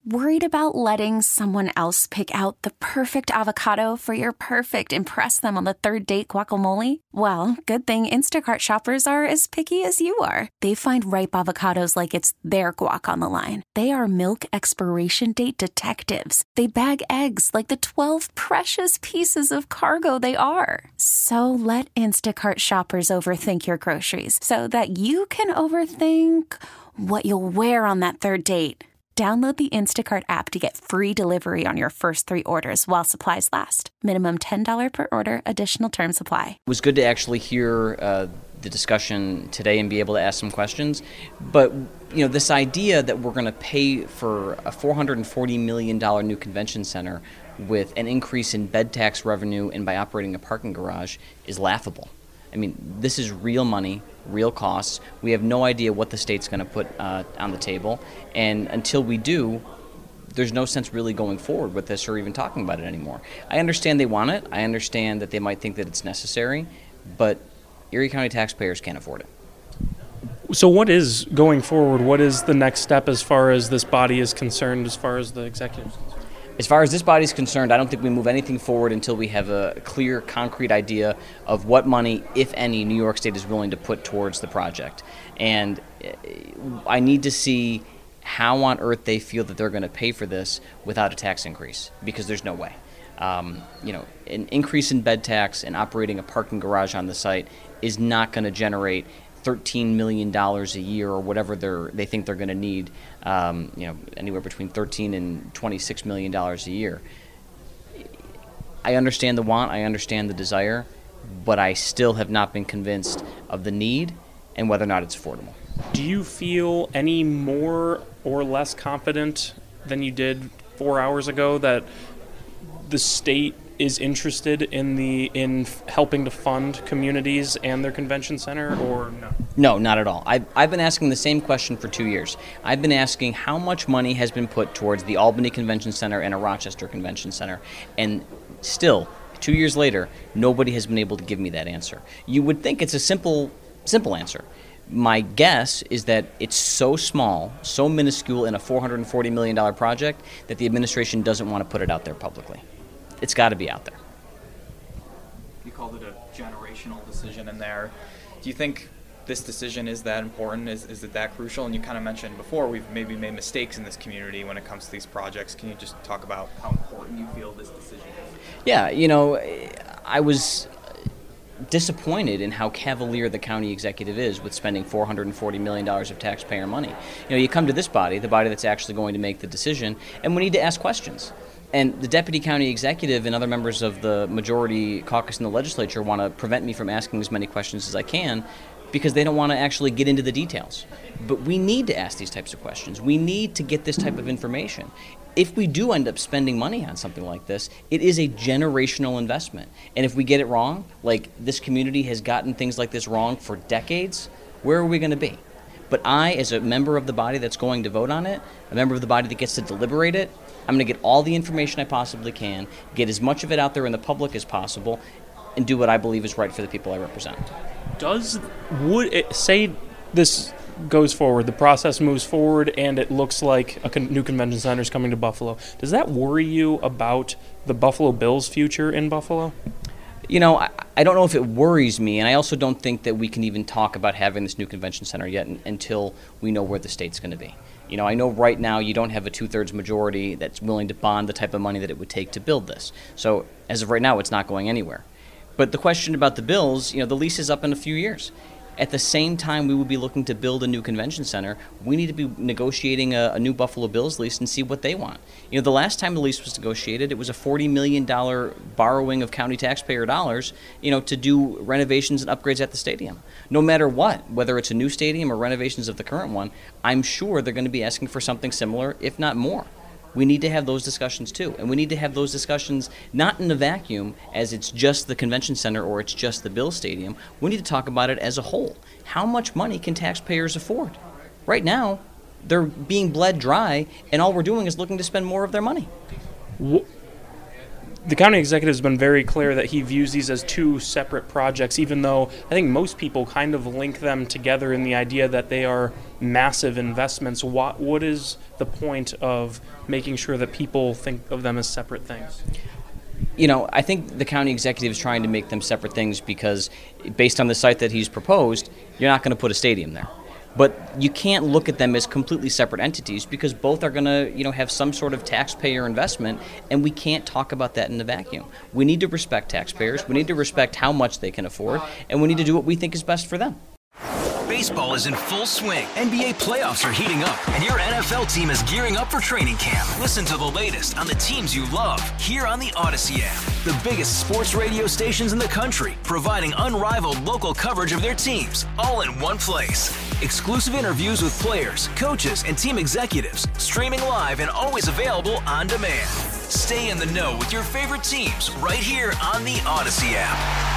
Worried about letting someone else pick out the perfect avocado for your perfect impress them on the third date guacamole? Well, good thing Instacart shoppers are as picky as you are. They find ripe avocados like it's their guac on the line. They are milk expiration date detectives. They bag eggs like the 12 precious pieces of cargo they are. So let Instacart shoppers overthink your groceries so that you can overthink what you'll wear on that third date. Download the Instacart app to get free delivery on your first 3 orders while supplies last. Minimum $10 per order. Additional terms apply. It was good to actually hear the discussion today and be able to ask some questions. But, this idea that we're going to pay for a $440 million new convention center with an increase in bed tax revenue and by operating a parking garage is laughable. I mean, this is real money, real costs. We have no idea what the state's going to put on the table. And until we do, there's no sense really going forward with this or even talking about it anymore. I understand they want it. I understand that they might think that it's necessary. But Erie County taxpayers can't afford it. So what is going forward? What is the next step as far as this body is concerned, as far as the executive is concerned? As far as this body is concerned, I don't think we move anything forward until we have a clear, concrete idea of what money, if any, New York State is willing to put towards the project. And I need to see how on earth they feel that they're going to pay for this without a tax increase, because there's no way. An increase in bed tax and operating a parking garage on the site is not going to generate $13 million a year or whatever they think they're going to need, anywhere between $13 and $26 million a year. I understand the want, I understand the desire, but I still have not been convinced of the need and whether or not it's affordable. Do you feel any more or less confident than you did 4 hours ago that the state is interested in helping to fund communities and their convention center, or no? No, not at all. I've been asking the same question for 2 years. I've been asking how much money has been put towards the Albany Convention Center and a Rochester Convention Center, and still, 2 years later, nobody has been able to give me that answer. You would think it's a simple answer. My guess is that it's so small, so minuscule in a $440 million project that the administration doesn't want to put it out there publicly. It's got to be out there. You called it a generational decision in there. Do you think this decision is that important? Is it that crucial? And you kind of mentioned before we've maybe made mistakes in this community when it comes to these projects. Can you just talk about how important you feel this decision is? Yeah, I was disappointed in how cavalier the county executive is with spending $440 million of taxpayer money. You come to this body, the body that's actually going to make the decision, and we need to ask questions. And the deputy county executive and other members of the majority caucus in the legislature want to prevent me from asking as many questions as I can because they don't want to actually get into the details. But we need to ask these types of questions. We need to get this type of information. If we do end up spending money on something like this, it is a generational investment. And if we get it wrong, like this community has gotten things like this wrong for decades, where are we going to be? But I, as a member of the body that's going to vote on it, a member of the body that gets to deliberate it, I'm going to get all the information I possibly can, get as much of it out there in the public as possible, and do what I believe is right for the people I represent. Say this goes forward, the process moves forward, and it looks like a new convention center is coming to Buffalo. Does that worry you about the Buffalo Bills' future in Buffalo? I don't know if it worries me, and I also don't think that we can even talk about having this new convention center yet until we know where the state's going to be. I know right now you don't have a 2/3 majority that's willing to bond the type of money that it would take to build this. So as of right now, it's not going anywhere. But the question about the bills, the lease is up in a few years. At the same time we would be looking to build a new convention center, we need to be negotiating a new Buffalo Bills lease and see what they want. The last time the lease was negotiated, it was a $40 million borrowing of county taxpayer dollars, to do renovations and upgrades at the stadium. No matter what, whether it's a new stadium or renovations of the current one, I'm sure they're going to be asking for something similar, if not more. We need to have those discussions too, and we need to have those discussions not in a vacuum as it's just the convention center or it's just the Bills Stadium. We need to talk about it as a whole. How much money can taxpayers afford? Right now, they're being bled dry, and all we're doing is looking to spend more of their money. the county executive has been very clear that he views these as two separate projects, even though I think most people kind of link them together in the idea that they are massive investments. What is the point of making sure that people think of them as separate things? I think the county executive is trying to make them separate things because based on the site that he's proposed, you're not going to put a stadium there. But you can't look at them as completely separate entities because both are going to, have some sort of taxpayer investment, and we can't talk about that in a vacuum. We need to respect taxpayers, we need to respect how much they can afford, and we need to do what we think is best for them. Baseball is in full swing. NBA playoffs are heating up, and your NFL team is gearing up for training camp. Listen to the latest on the teams you love here on the Odyssey app. The biggest sports radio stations in the country, providing unrivaled local coverage of their teams, all in one place. Exclusive interviews with players, coaches, and team executives, streaming live and always available on demand. Stay in the know with your favorite teams right here on the Odyssey app.